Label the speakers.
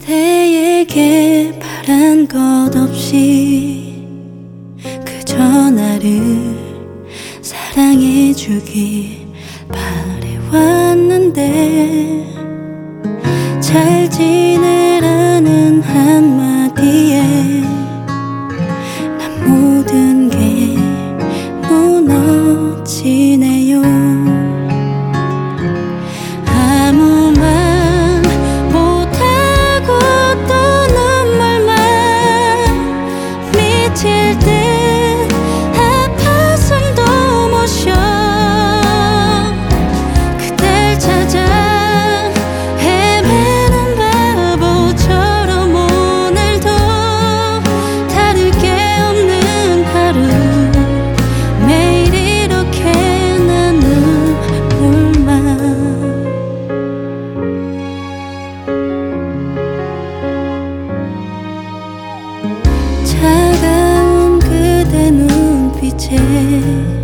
Speaker 1: 그대에게 바란 것 없이 그저 나를 사랑해주길 바래왔는데 잘 지내라는 한마디에 난 모든 게 무너지네요. 아무 말 못하고 또 눈물만 미칠 듯 아파 숨도 못 쉬어 그댈 찾아 헤매는 바보처럼 오늘도 다를 게 없는 하루 매일 이렇게 난 눈물만 차가운 그대 눈빛에